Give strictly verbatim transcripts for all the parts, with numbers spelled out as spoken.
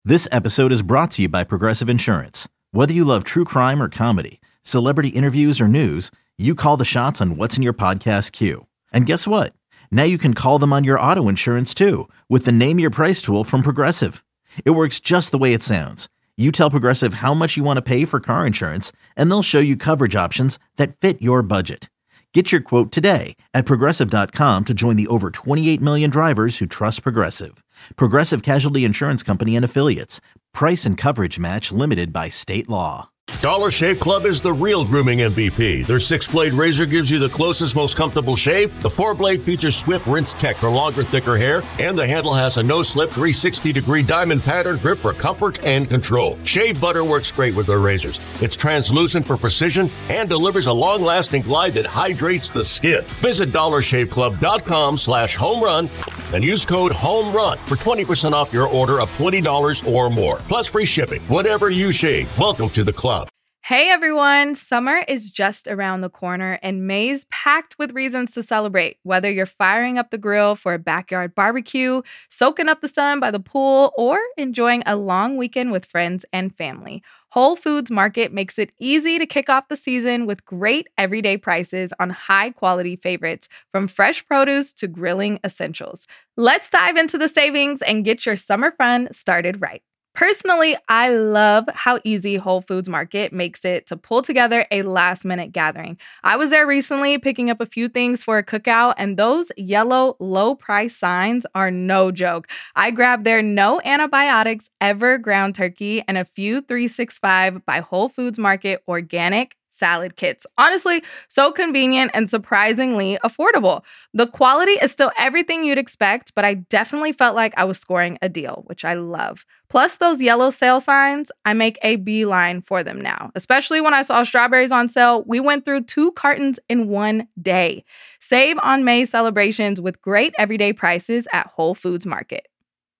This episode is brought to you by Progressive Insurance. Whether you love true crime or comedy, celebrity interviews or news, you call the shots on what's in your podcast queue. And guess what? Now you can call them on your auto insurance too with the Name Your Price tool from Progressive. It works just the way it sounds. You tell Progressive how much you want to pay for car insurance, and they'll show you coverage options that fit your budget. Get your quote today at Progressive dot com to join the over twenty-eight million drivers who trust Progressive. Progressive Casualty Insurance Company and Affiliates. Price and coverage match limited by state law. Dollar Shave Club is the real grooming M V P. Their six-blade razor gives you the closest, most comfortable shave. The four-blade features swift rinse tech for longer, thicker hair. And the handle has a no-slip three hundred sixty degree diamond pattern grip for comfort and control. Shave butter works great with their razors. It's translucent for precision and delivers a long-lasting glide that hydrates the skin. Visit dollar shave club dot com slash home run and use code HOMERUN for twenty percent off your order of twenty dollars or more. Plus free shipping. Whatever you shave, welcome to the club. Hey everyone, summer is just around the corner and May's packed with reasons to celebrate. Whether you're firing up the grill for a backyard barbecue, soaking up the sun by the pool, or enjoying a long weekend with friends and family, Whole Foods Market makes it easy to kick off the season with great everyday prices on high-quality favorites, from fresh produce to grilling essentials. Let's dive into the savings and get your summer fun started right. Personally, I love how easy Whole Foods Market makes it to pull together a last-minute gathering. I was there recently picking up a few things for a cookout, and those yellow low-price signs are no joke. I grabbed their no antibiotics ever ground turkey and a few three sixty-five by Whole Foods Market organic salad kits. Honestly, so convenient and surprisingly affordable. The quality is still everything you'd expect, but I definitely felt like I was scoring a deal, which I love. Plus those yellow sale signs, I make a beeline for them now. Especially when I saw strawberries on sale, we went through two cartons in one day. Save on May celebrations with great everyday prices at Whole Foods Market.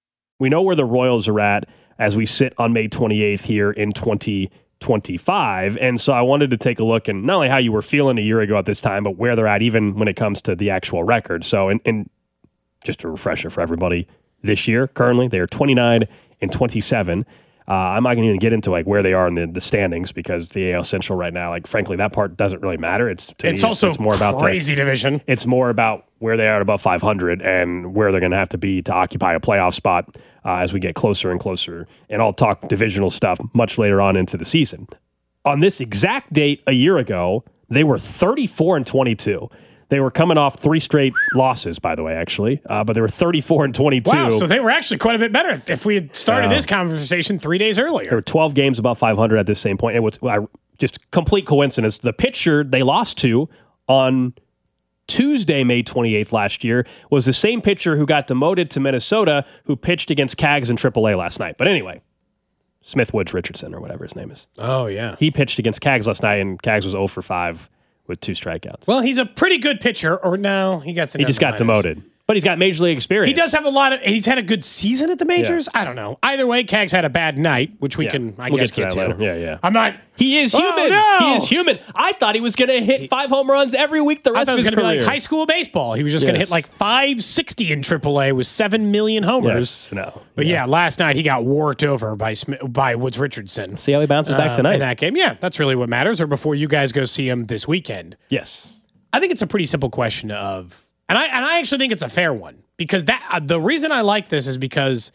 We know where the Royals are at as we sit on May twenty-eighth here in twenty twenty-five. And so I wanted to take a look and not only how you were feeling a year ago at this time, but where they're at even when it comes to the actual record. So, and, and just a refresher for everybody, this year, currently, they are twenty-nine and twenty-seven. Uh, I'm not going to even get into like where they are in the, the standings because the A L Central right now, like frankly, that part doesn't really matter. It's to it's me, also it's more about crazy the, division. It's more about where they are at above five hundred and where they're going to have to be to occupy a playoff spot uh, as we get closer and closer. And I'll talk divisional stuff much later on into the season. On this exact date a year ago, they were thirty-four and twenty-two. They were coming off three straight losses, by the way, actually. Uh, but they were thirty-four and twenty-two. Wow, so they were actually quite a bit better if we had started uh, this conversation three days earlier. There were twelve games above five hundred at this same point. It was I, just complete coincidence. The pitcher they lost to on Tuesday, May twenty-eighth last year was the same pitcher who got demoted to Minnesota who pitched against Cags in triple A last night. But anyway, Smith Woods Richardson or whatever his name is. Oh, yeah. He pitched against Cags last night, and Cags was zero for five with two strikeouts. Well, he's a pretty good pitcher, or no, he got some He just got demoted. But he's got major league experience. He does have a lot of, he's had a good season at the majors. Yeah. I don't know. Either way, Cags had a bad night, which we yeah. can, I we'll guess, get to. get to. Yeah, yeah. I'm not. He is human. Oh, no! He is human. I thought he was going to hit five home runs every week the rest I thought of his it was career. Be like high school baseball. He was just yes. going to hit like five sixty in triple A with seven million homers. Yes, no. But yeah. yeah, last night he got worked over by Smith, by Woods Richardson. See how he bounces back um, tonight. In that game. Yeah, that's really what matters. Or before you guys go see him this weekend. Yes. I think it's a pretty simple question of, and I and I actually think it's a fair one because that uh, the reason I like this is because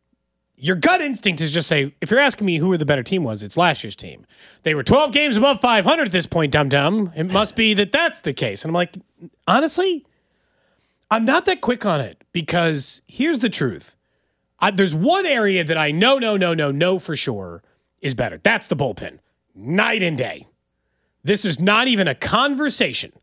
your gut instinct is just say, if you're asking me who the better team was, it's last year's team. They were twelve games above five hundred at this point, dum dum. It must be that that's the case. And I'm like, honestly, I'm not that quick on it because here's the truth. I, there's one area that I know, no, no, no, no for sure is better. That's the bullpen, night and day. This is not even a conversation.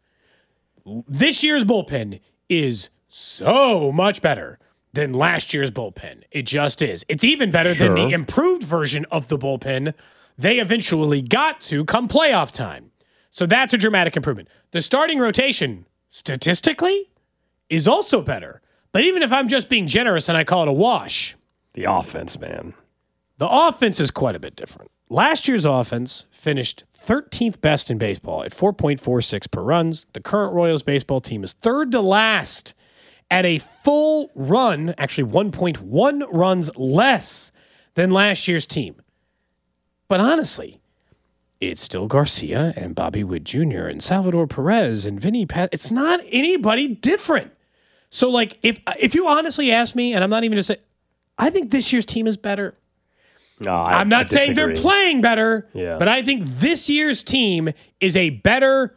This year's bullpen is so much better than last year's bullpen. It just is. It's even better sure. than the improved version of the bullpen they eventually got to come playoff time. So that's a dramatic improvement. The starting rotation, statistically, is also better. But even if I'm just being generous and I call it a wash. The offense, man. The offense is quite a bit different. Last year's offense finished thirteenth best in baseball at four point four six per runs. The current Royals baseball team is third to last at a full run, actually one point one runs less than last year's team. But honestly, it's still Garcia and Bobby Witt Junior and Salvador Perez and Vinny Pat. It's not anybody different. So, like, if if you honestly ask me, and I'm not even just saying, I think this year's team is better. No, I, I'm not I saying they're playing better, yeah. but I think this year's team is a better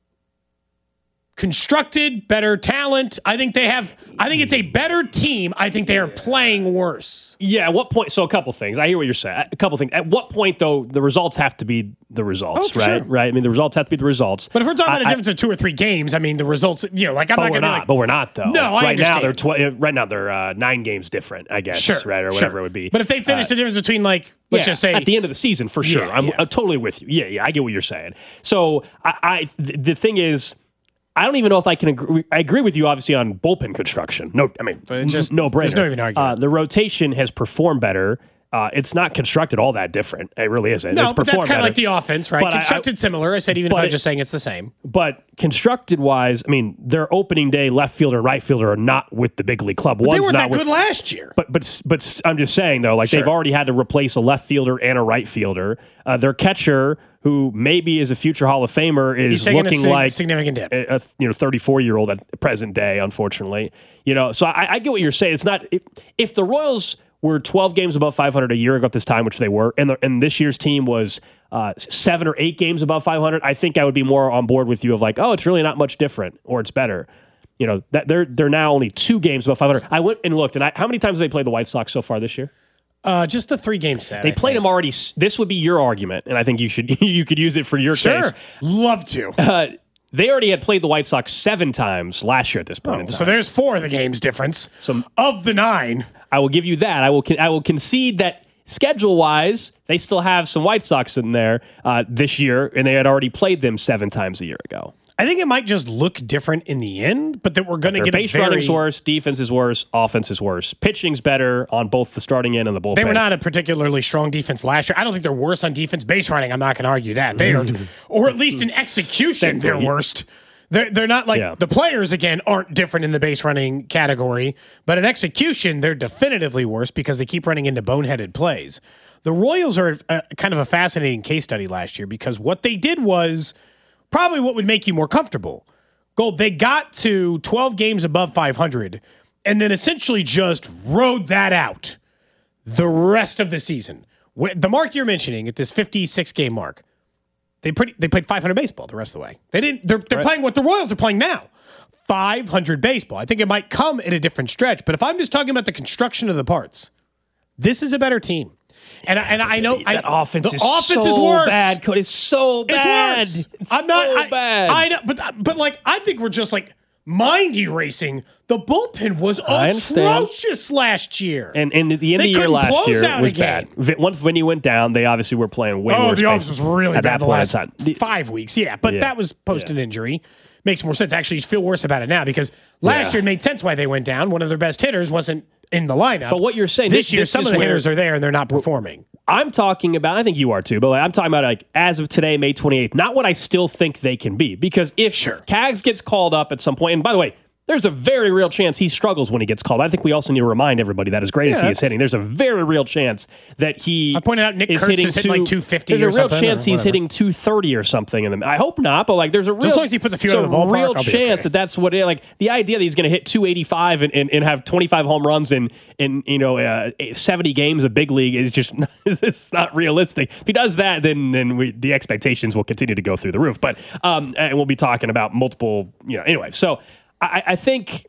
constructed, better talent. I think they have, I think it's a better team. I think they are playing worse. Yeah, at what point? So a couple things. I hear what you're saying. A couple things. At what point, though, the results have to be the results, oh, right? Sure. Right. I mean, the results have to be the results. But if we're talking I, about a difference I, of two or three games, I mean, the results. You know, like I'm but not we're going to. not. Like, but we're not though. No, I right understand. now they're tw- right now they're uh, nine games different, I guess. Sure, right, or whatever sure. it would be. But if they finish uh, the difference between, like, let's yeah, just say at the end of the season, for sure, yeah, I'm, yeah. I'm totally with you. Yeah, yeah, I get what you're saying. So I, I th- the thing is, I don't even know if I can agree. I agree with you, obviously, on bullpen construction. No, I mean, just no brainer. There's no even argument. Uh, the rotation has performed better. Uh, it's not constructed all that different. It really isn't. No, it's but that's kind of like the offense, right? But constructed I, I, similar. I said even if I'm it, just saying it's the same. But constructed wise, I mean, their opening day left fielder and right fielder are not with the big league club. But One's they weren't not that with, good last year. But but but I'm just saying though, like sure. they've already had to replace a left fielder and a right fielder. Uh, their catcher, who maybe is a future Hall of Famer, is looking a sig- like significant dip. A, a you know thirty-four year old at present day, unfortunately. You know, so I, I get what you're saying. It's not if, if the Royals were twelve games above five hundred a year ago at this time, which they were, and the, and this year's team was uh, seven or eight games above five hundred, I think I would be more on board with you of like, oh, it's really not much different, or it's better. You know, that they're they're now only two games above five hundred. I went and looked, and I, how many times have they played the White Sox so far this year? Uh, just the three game set. They I played think. them already. This would be your argument, and I think you should you could use it for your sure. case. Love to. Uh, they already had played the White Sox seven times last year at this point Oh, in time. so there's four of the games difference. So, of the nine. I will give you that. I will I will concede that schedule-wise, they still have some White Sox in there uh, this year, and they had already played them seven times a year ago. I think it might just look different in the end, but that we're going to get base a very... running's worse, defense is worse, offense is worse. Pitching's better on both the starting end and the bullpen. They were not a particularly strong defense last year. I don't think they're worse on defense. Base running, I'm not going to argue that. They are, or at least in execution, they're worst. They're, they're not like, yeah. the players, again, aren't different in the base running category, but in execution, they're definitively worse because they keep running into boneheaded plays. The Royals are a, kind of a fascinating case study last year because what they did was probably what would make you more comfortable. Gold, they got to twelve games above five hundred and then essentially just rode that out the rest of the season. The mark you're mentioning at this fifty-six game mark, they pretty they played five hundred baseball the rest of the way. They didn't. They're, they're right. playing what the Royals are playing now, five hundred baseball. I think it might come at a different stretch, but if I'm just talking about the construction of the parts, this is a better team. And I, and I know that I, offense, the is, offense so is worse. bad. Cody, it's so bad. It's worse. It's I'm not so I, bad. I know, but but like I think we're just like mind erasing. The bullpen was atrocious last year, and and at the end they of the year last year was bad. Once Vinny went down, they obviously were playing way oh, worse. Oh, the offense was really bad the last time. five weeks. Yeah, but yeah. that was post an yeah. injury. Makes more sense. Actually, you feel worse about it now because last yeah. year it made sense why they went down. One of their best hitters wasn't in the lineup. But what you're saying this, this year, this some of the hitters are there and they're not performing. I'm talking about, I think you are too, but like, I'm talking about like as of today, May twenty-eighth, not what I still think they can be. Because if sure. Cags gets called up at some point, and by the way, there's a very real chance he struggles when he gets called. I think we also need to remind everybody that as great yeah, as he is hitting, there's a very real chance that he I pointed out Nick is Kurtz hitting, is hitting two, like two fifty There's or a real something, chance he's hitting two thirty or something. In the, I hope not, but like there's a real, Just as long as he puts a few out of the ballpark, real I'll be chance okay. that that's what it, like the idea that he's going to hit two eighty-five and, and, and have twenty-five home runs in, in you know, uh, seventy games of big league is just it's not realistic. If he does that, then then we, the expectations will continue to go through the roof. But um, and we'll be talking about multiple, you know, anyway. So I, I think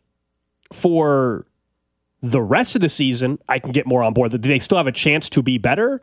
for the rest of the season, I can get more on board. Do they still have a chance to be better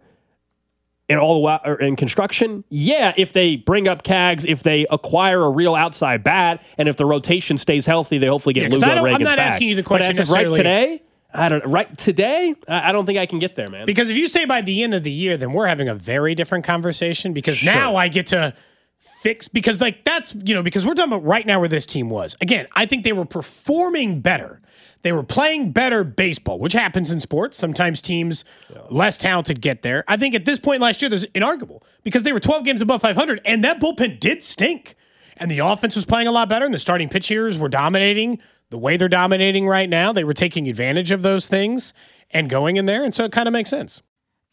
in all the way, or in construction? Yeah, if they bring up Cags, if they acquire a real outside bat, and if the rotation stays healthy, they hopefully get yeah, Lugo Reagan's back. I'm not back. asking you the question but as of right today, I don't. Right today, I don't think I can get there, man. Because if you say by the end of the year, then we're having a very different conversation. Because sure. now I get to fix because like that's you know because we're talking about right now where this team was. Again, I think they were performing better. They were playing better baseball, which happens in sports. Sometimes teams yeah. less talented get there. I think at this point last year, there's inarguable because they were twelve games above five hundred, and that bullpen did stink. And the offense was playing a lot better, and the starting pitchers were dominating the way they're dominating right now. They were taking advantage of those things and going in there, and so it kind of makes sense.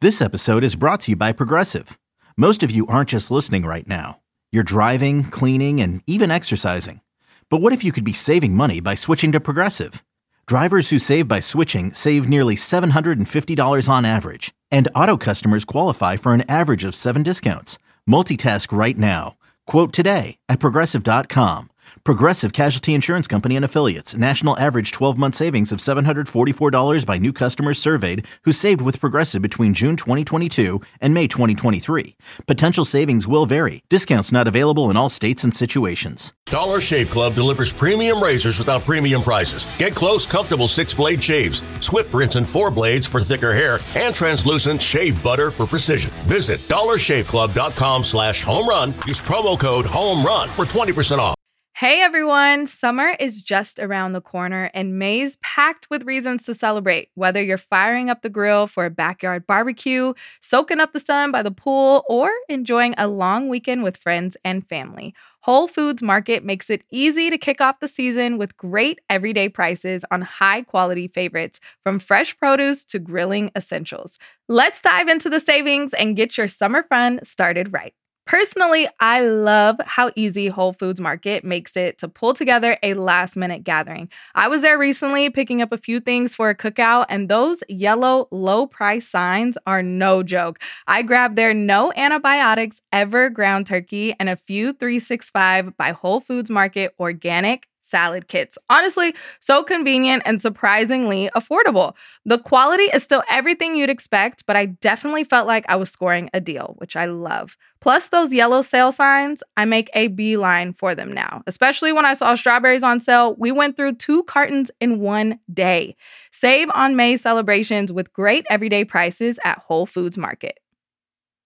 This episode is brought to you by Progressive. Most of you aren't just listening right now. You're driving, cleaning, and even exercising. But what if you could be saving money by switching to Progressive? Drivers who save by switching save nearly seven hundred fifty dollars on average. And auto customers qualify for an average of seven discounts. Multitask right now. Quote today at Progressive dot com. Progressive Casualty Insurance Company and Affiliates. National average twelve-month savings of seven hundred forty-four dollars by new customers surveyed who saved with Progressive between June twenty twenty-two and May twenty twenty-three. Potential savings will vary. Discounts not available in all states and situations. Dollar Shave Club delivers premium razors without premium prices. Get close, comfortable six-blade shaves, swift rinse and four blades for thicker hair, and translucent shave butter for precision. Visit dollar shave club dot com slash home run. Use promo code HOMERUN for twenty percent off. Hey everyone, summer is just around the corner and May's packed with reasons to celebrate. Whether you're firing up the grill for a backyard barbecue, soaking up the sun by the pool, or enjoying a long weekend with friends and family, Whole Foods Market makes it easy to kick off the season with great everyday prices on high-quality favorites, from fresh produce to grilling essentials. Let's dive into the savings and get your summer fun started right. Personally, I love how easy Whole Foods Market makes it to pull together a last-minute gathering. I was there recently picking up a few things for a cookout, and those yellow low-price signs are no joke. I grabbed their no antibiotics ever ground turkey and a few three sixty-five by Whole Foods Market organic salad kits. Honestly, so convenient and surprisingly affordable. The quality is still everything you'd expect, but I definitely felt like I was scoring a deal, which I love. Plus those yellow sale signs, I make a beeline for them now. Especially when I saw strawberries on sale, we went through two cartons in one day. Save on May celebrations with great everyday prices at Whole Foods Market.